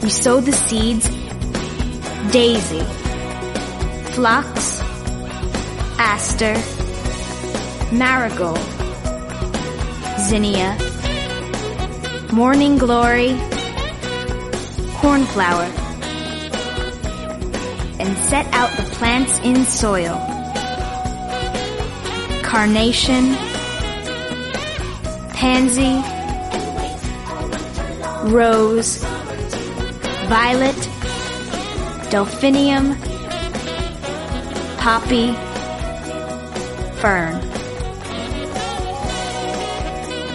We sowed the seeds: daisy, phlox, aster, marigold, zinnia, morning glory, cornflower, and set out the plants in soil: carnation, pansy, rose, violet, delphinium, poppy, fern.